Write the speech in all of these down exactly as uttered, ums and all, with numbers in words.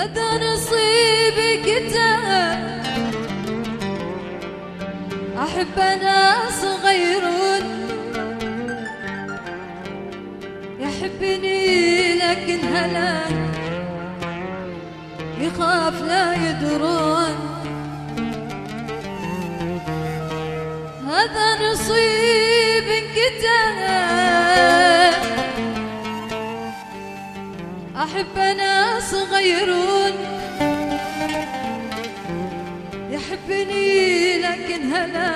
هذا نصيبك انت. احب ناس غيرون يحبني لكن هلا يخاف لا يدرون. هذا نصيبك انت. احب ناس غيرون يحبني لكن هلا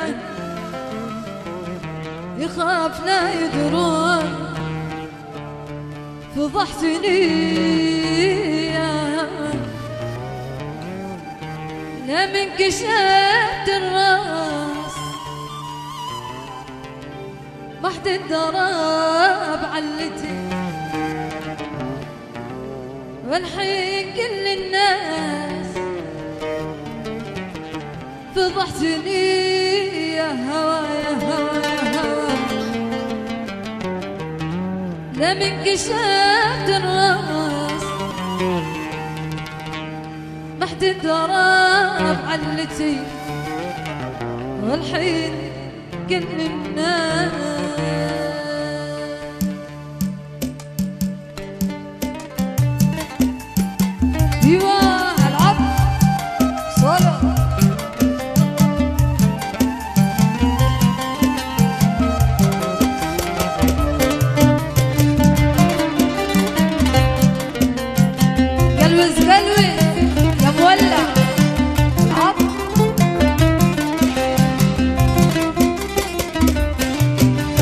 يخاف لا يدرون. فضحتني لا من كشفت الراس ما حد الدراب علتي. والحين كل الناس فضحتني يا هوا يا هوا يا هوا لا من كشفت الراس ما حد الدراب علتي. والحين كل الناس ايوه العب صالح. قلوز قلوز يا مولع العب.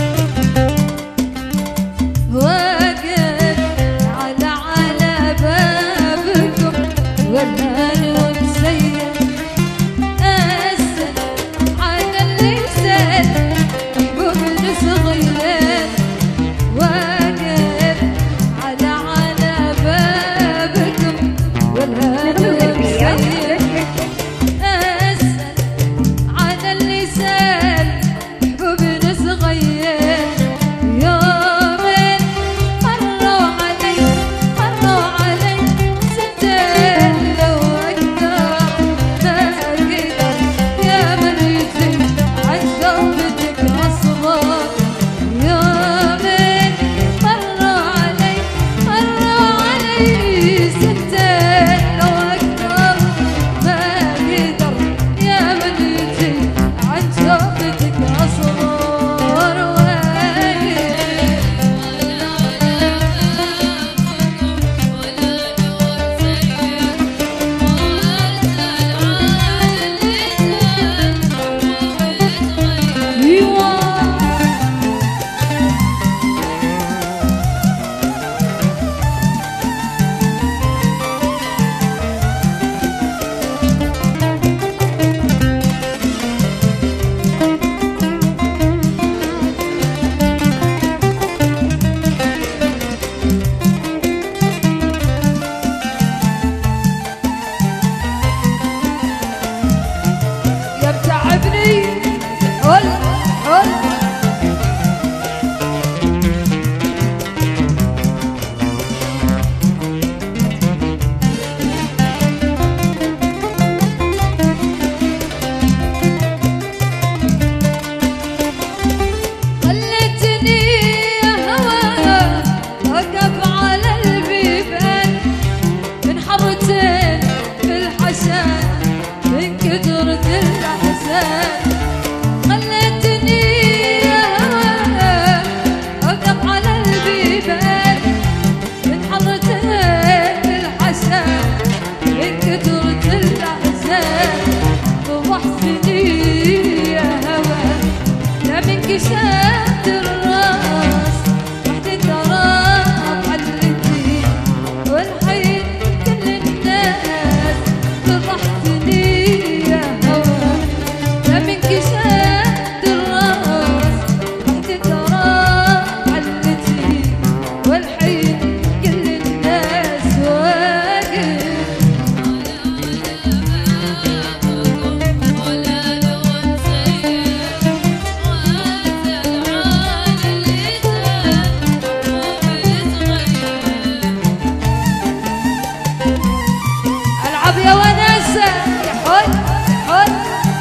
العب يا وناسة يا حل حل.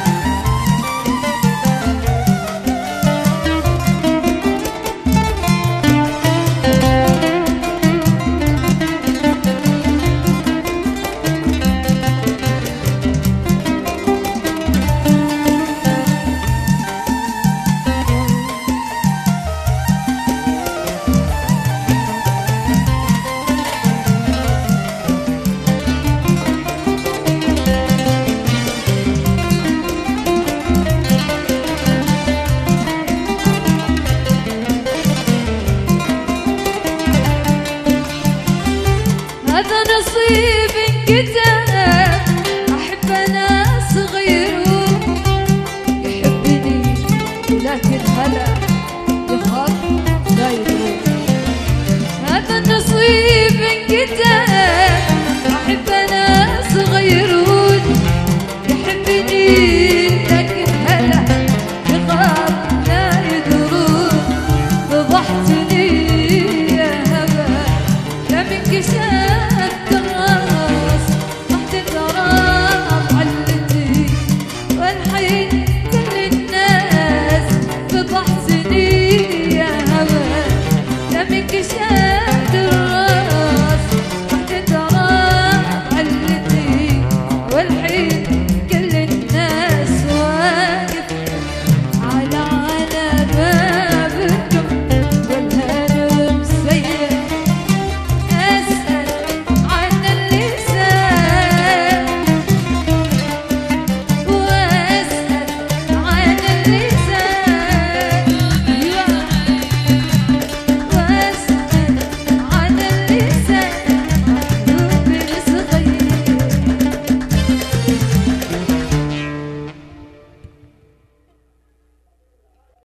هذا نصيب انكتب، أحب ناس غيرون يحبني ولكن هلا يخاف لا يدرون. هذا النصيب انكتب، أحب ناس غيرون يحبني لكن هلا يخاف لا يدرون. فضحتني يا هبة لا من كسر